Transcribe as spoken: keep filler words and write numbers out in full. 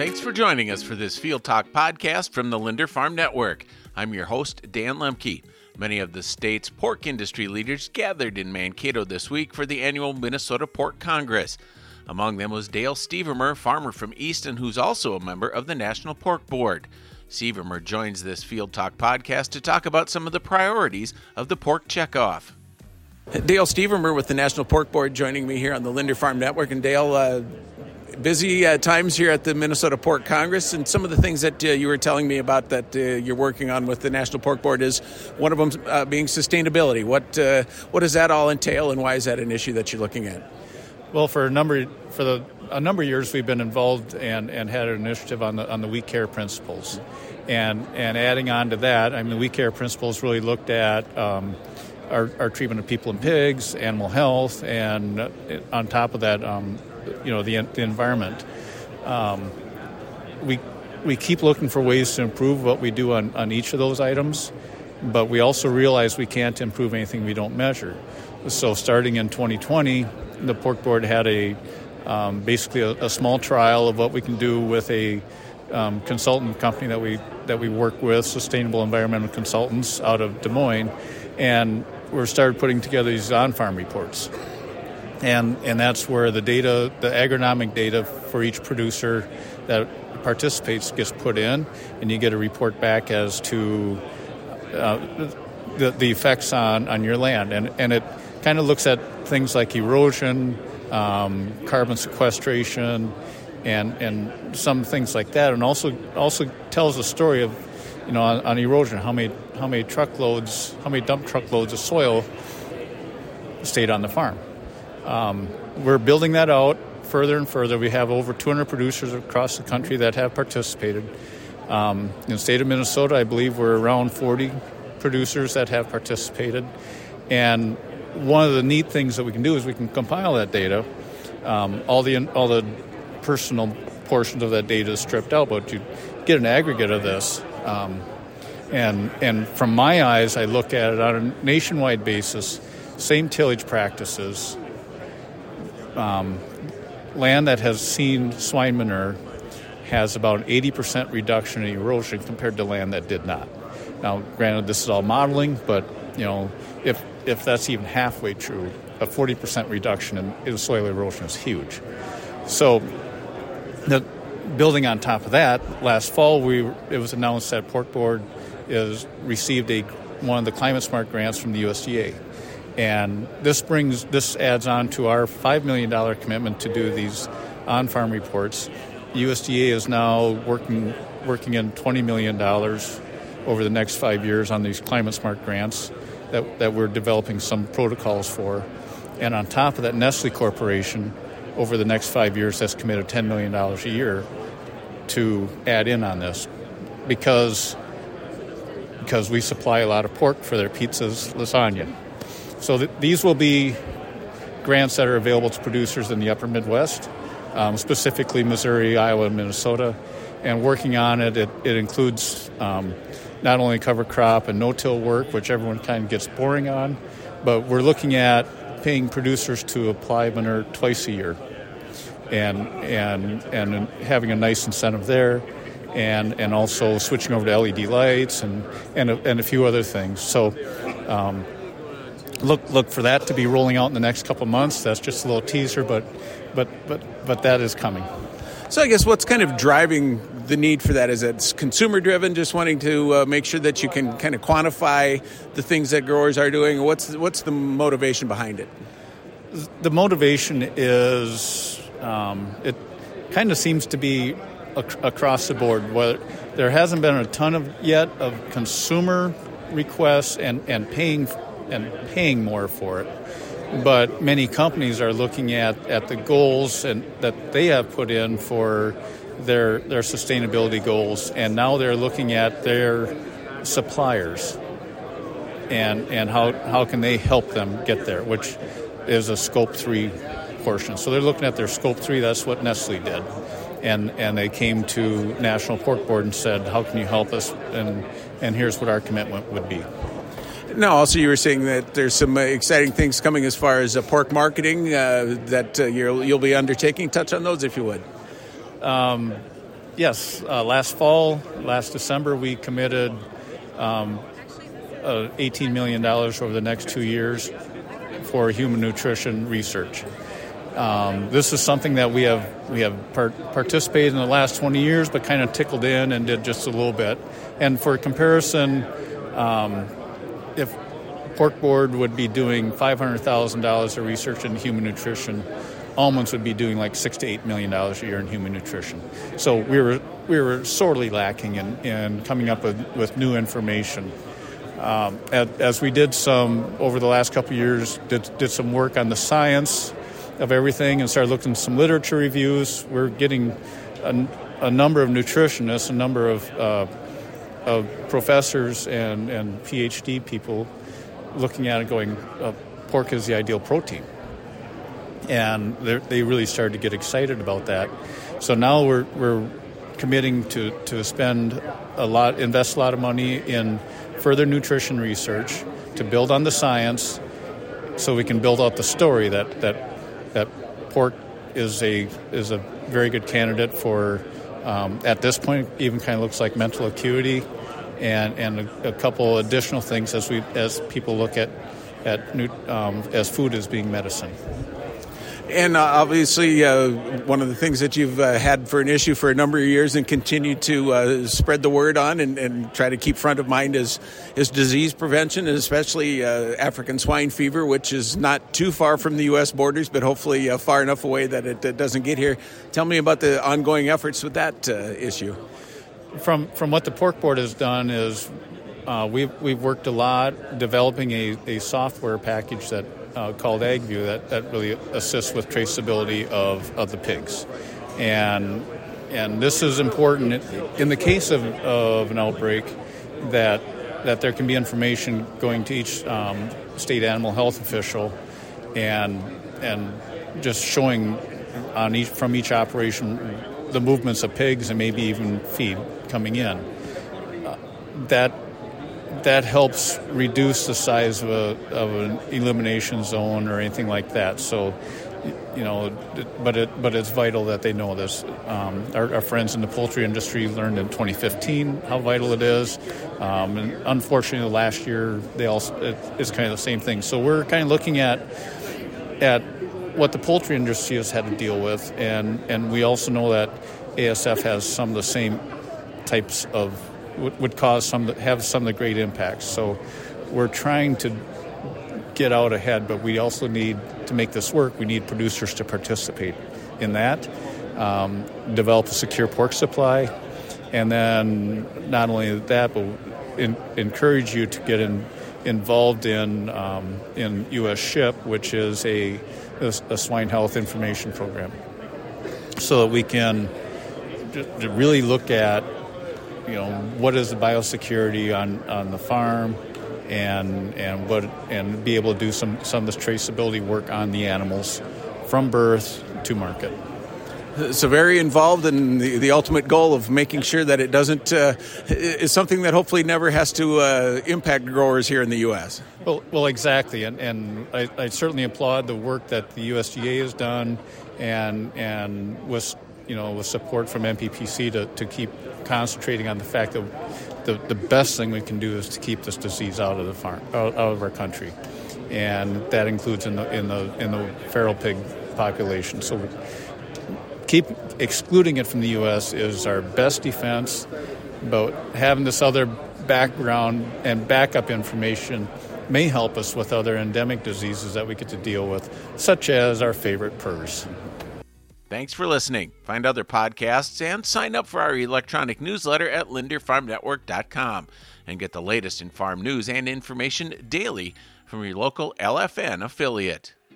Thanks for joining us for this Field Talk podcast from the Linder Farm Network. I'm your host, Dan Lemke. Many of the state's pork industry leaders gathered in Mankato this week for the annual Minnesota Pork Congress. Among them was Dale Stevermer, farmer from Easton, who's also a member of the National Pork Board. Stevermer joins this Field Talk podcast to talk about some of the priorities of the pork checkoff. Dale Stevermer with the National Pork Board joining me here on the Linder Farm Network. And Dale, uh, busy uh, times here at the Minnesota Pork Congress, and some of the things that uh, you were telling me about that uh, you're working on with the National Pork Board is one of them uh, being sustainability. What uh, what does that all entail, and why is that an issue that you're looking at? Well, for a number for the a number of years, we've been involved and, and had an initiative on the on the We Care principles, and and adding on to that, I mean, the We Care principles really looked at um, our, our treatment of people and pigs, animal health, and uh, on top of that, um, you know, the the environment. Um, we we keep looking for ways to improve what we do on, on each of those items, but we also realize we can't improve anything we don't measure. So starting in twenty twenty, the Pork Board had a um, basically a, a small trial of what we can do with a um, consultant company that we that we work with, Sustainable Environmental Consultants out of Des Moines, and we started putting together these on-farm reports. And and that's where the data, the agronomic data for each producer that participates gets put in, and you get a report back as to uh, the, the effects on, on your land. And, and it kind of looks at things like erosion, um, carbon sequestration, and and some things like that, and also also tells a story of, you know, on, on erosion, how many how many truckloads, how many dump truckloads of soil stayed on the farm. Um, we're building that out further and further. We have over two hundred producers across the country that have participated. Um, in the state of Minnesota, I believe we're around forty producers that have participated. And one of the neat things that we can do is we can compile that data. Um, all the all the personal portions of that data is stripped out, but you get an aggregate of this. Um, and and from my eyes, I look at it on a nationwide basis, same tillage practices. Um, land that has seen swine manure has about eighty percent reduction in erosion compared to land that did not. Now, granted, this is all modeling, but you know, if if that's even halfway true, a forty percent reduction in, in soil erosion is huge. So, the, building on top of that, last fall we it was announced that Pork Board is received a one of the Climate Smart grants from the U S D A. And this brings this adds on to our five million dollars commitment to do these on-farm reports. U S D A is now working working in twenty million dollars over the next five years on these Climate Smart grants that, that we're developing some protocols for. And on top of that, Nestle Corporation, over the next five years, has committed ten million dollars a year to add in on this because, because we supply a lot of pork for their pizzas, lasagna. So th- these will be grants that are available to producers in the upper Midwest, um, specifically Missouri, Iowa, and Minnesota. And working on it, it, it includes um, not only cover crop and no-till work, which everyone kind of gets boring on, but we're looking at paying producers to apply manure twice a year and and and having a nice incentive there, and, and also switching over to L E D lights and, and, a, and a few other things. So um Look look for that to be rolling out in the next couple of months. That's just a little teaser, but but but but that is coming. So I guess what's kind of driving the need for that? Is it consumer driven, just wanting to uh, make sure that you can kind of quantify the things that growers are doing? What's what's the motivation behind it? The motivation is um, it kind of seems to be ac- across the board. Whether there hasn't been a ton of yet of consumer requests and, and paying. and paying more for it. But many companies are looking at, at the goals and that they have put in for their their sustainability goals, and now they're looking at their suppliers and and how, how can they help them get there, which is a scope three portion. So they're looking at their scope three. That's what Nestle did. And and they came to National Pork Board and said, how can you help us? And and here's what our commitment would be. No, also you were saying that there's some uh, exciting things coming as far as uh, pork marketing uh, that uh, you'll, you'll be undertaking. Touch on those if you would. Um, Yes, uh, last fall, last December, we committed um, uh, eighteen million dollars over the next two years for human nutrition research. Um, this is something that we have we have part, participated in the last twenty years, but kind of tickled in and did just a little bit. And for comparison, um, if Pork Board would be doing five hundred thousand dollars of research in human nutrition, almonds would be doing like six to eight million dollars a year in human nutrition. So we were we were sorely lacking in, in coming up with, with new information. Um, as, as we did some over the last couple of years, did did some work on the science of everything and started looking at some literature reviews. We're getting a, a number of nutritionists, a number of uh, of professors and, and P H D people looking at it going, uh, pork is the ideal protein. And they really started to get excited about that. So now we're we're committing to, to spend a lot, invest a lot of money in further nutrition research to build on the science so we can build out the story that that that pork is a is a very good candidate for, um, at this point, even kind of looks like mental acuity, and and a, a couple additional things as we as people look at at um, as food as being medicine. And uh, obviously, uh, one of the things that you've uh, had for an issue for a number of years and continue to uh, spread the word on and, and try to keep front of mind is, is disease prevention, and especially uh, African swine fever, which is not too far from the U S borders, but hopefully uh, far enough away that it uh, doesn't get here. Tell me about the ongoing efforts with that uh, issue. From from what the Pork Board has done is uh, we've, we've worked a lot developing a, a software package that Uh, called AgView that, that really assists with traceability of, of the pigs. And and this is important in the case of, of an outbreak, that that there can be information going to each um, state animal health official and and just showing on each from each operation the movements of pigs and maybe even feed coming in. Uh, that That helps reduce the size of, a, of an elimination zone or anything like that. So, you know, but it but it's vital that they know this. Um, our, our friends in the poultry industry learned in twenty fifteen how vital it is, um, and unfortunately, last year they also it, it's kind of the same thing. So we're kind of looking at at what the poultry industry has had to deal with, and and we also know that A S F has some of the same types of would cause some, have some of the great impacts. So we're trying to get out ahead, but we also need to make this work. We need producers to participate in that, um, develop a secure pork supply, and then not only that, but in, encourage you to get in, involved in um, in U S SHIP, which is a, a, a swine health information program, so that we can really look at, you know, what is the biosecurity on, on the farm, and and what and be able to do some, some of this traceability work on the animals from birth to market. So very involved in the, the ultimate goal of making sure that it doesn't uh, is something that hopefully never has to uh, impact growers here in the U S. Well, well, exactly, and and I, I certainly applaud the work that the U S D A has done, and and with you know with support from N P P C to, to keep concentrating on the fact that the, the best thing we can do is to keep this disease out of the farm, out, out of our country, and that includes in the in the in the feral pig population. So keep excluding it from the U S is our best defense, but having this other background and backup information may help us with other endemic diseases that we get to deal with, such as our favorite P R R S. Thanks for listening. Find other podcasts and sign up for our electronic newsletter at linder farm network dot com and get the latest in farm news and information daily from your local L F N affiliate.